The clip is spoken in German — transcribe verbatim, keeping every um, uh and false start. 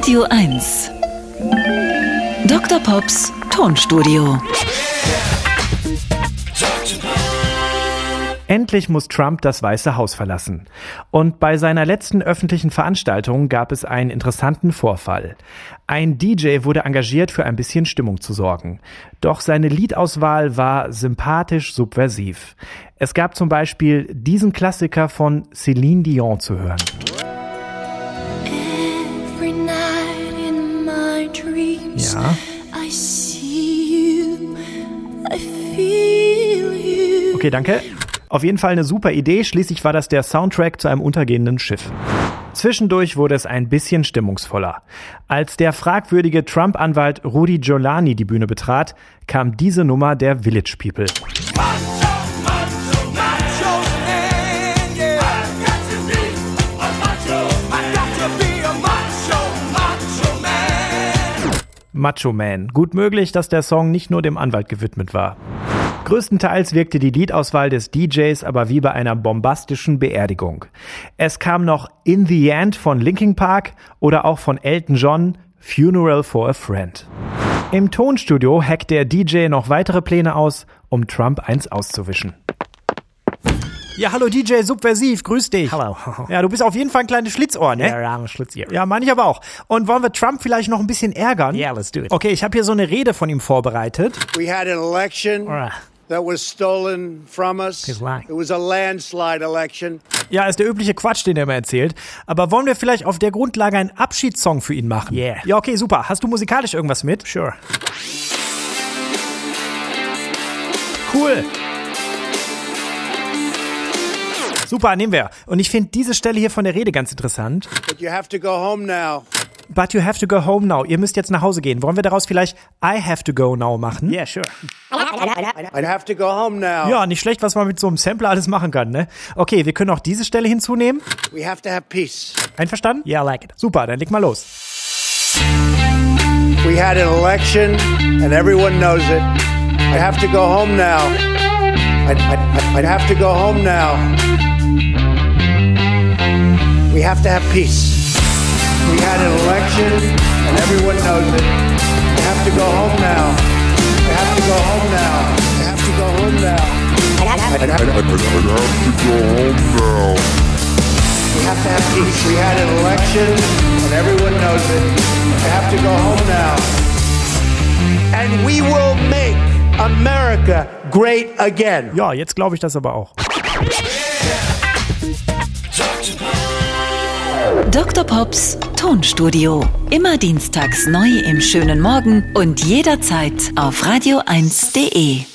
Radio eins. Doktor Pops Tonstudio. Endlich muss Trump das Weiße Haus verlassen. Und bei seiner letzten öffentlichen Veranstaltung gab es einen interessanten Vorfall. Ein D J wurde engagiert, für ein bisschen Stimmung zu sorgen. Doch seine Liedauswahl war sympathisch subversiv. Es gab zum Beispiel diesen Klassiker von Celine Dion zu hören. Every night in my dreams, Ja. I see you, I feel you. Okay, danke. Auf jeden Fall eine super Idee, schließlich war das der Soundtrack zu einem untergehenden Schiff. Zwischendurch wurde es ein bisschen stimmungsvoller. Als der fragwürdige Trump-Anwalt Rudy Giuliani die Bühne betrat, kam diese Nummer der Village People. Macho Man. Gut möglich, dass der Song nicht nur dem Anwalt gewidmet war. Größtenteils wirkte die Liedauswahl des D Js aber wie bei einer bombastischen Beerdigung. Es kam noch In the End von Linkin Park oder auch von Elton John, Funeral for a Friend. Im Tonstudio hackt der D J noch weitere Pläne aus, um Trump eins auszuwischen. Ja, hallo D J Subversiv, grüß dich. Hallo. Ja, du bist auf jeden Fall ein kleines Schlitzohr, ne? Ja, ja, ein Schlitzohr. Ja, meine ich aber auch. Und wollen wir Trump vielleicht noch ein bisschen ärgern? Yeah, let's do it. Okay, ich habe hier so eine Rede von ihm vorbereitet. We had an election Alright. that was stolen from us. He's lying. It was a landslide election. Ja, ist der übliche Quatsch, den er immer erzählt. Aber wollen wir vielleicht auf der Grundlage einen Abschiedssong für ihn machen? Yeah. Ja, okay, super. Hast du musikalisch irgendwas mit? Sure. Cool. Super, nehmen wir. Und ich finde diese Stelle hier von der Rede ganz interessant. But you have to go home now. But you have to go home now. Ihr müsst jetzt nach Hause gehen. Wollen wir daraus vielleicht I have to go now machen? Yeah, sure. I'd have to go home now. Ja, nicht schlecht, was man mit so einem Sampler alles machen kann, ne? Okay, wir können auch diese Stelle hinzunehmen. We have to have peace. Einverstanden? Yeah, I like it. Super, dann leg mal los. We had an election and everyone knows it. I have to go home now. I'd, I'd, I'd have to go home now. We have to have peace. We had an election and everyone knows it. I have to go home now. I have to go home now. I have to go home now. I'd have, I'd have, I'd have to go home now. we have to have peace. We had an election and everyone knows it. I have to go home now. And we will make America great again. Ja, jetzt glaube ich das aber auch. Doktor Pops Tonstudio. Immer dienstags neu im schönen Morgen und jederzeit auf radio eins punkt de.